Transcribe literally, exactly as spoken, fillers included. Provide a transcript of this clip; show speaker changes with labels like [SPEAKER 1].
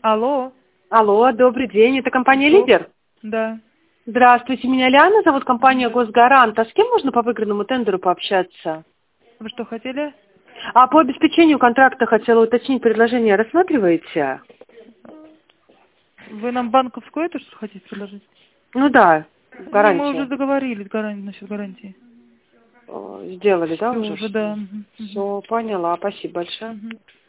[SPEAKER 1] Алло.
[SPEAKER 2] Алло, добрый день. Это компания
[SPEAKER 1] Что?
[SPEAKER 2] «Лидер»?
[SPEAKER 1] Да.
[SPEAKER 2] Здравствуйте, меня Лиана зовут, компания «Госгарант». А с кем можно по выигранному тендеру пообщаться?
[SPEAKER 1] Вы что хотели?
[SPEAKER 2] А по обеспечению контракта хотела уточнить предложение. Рассматриваете?
[SPEAKER 1] Вы нам банковскую эту что хотите предложить?
[SPEAKER 2] Ну да,
[SPEAKER 1] Не, мы уже
[SPEAKER 2] гарантия.
[SPEAKER 1] договорились гаран- насчет гарантии.
[SPEAKER 2] Э, Сделали, да,
[SPEAKER 1] Всё
[SPEAKER 2] уже
[SPEAKER 1] уже,
[SPEAKER 2] все?
[SPEAKER 1] да. Мгм, мгм,
[SPEAKER 2] Все, поняла. Спасибо большое.
[SPEAKER 1] мгм.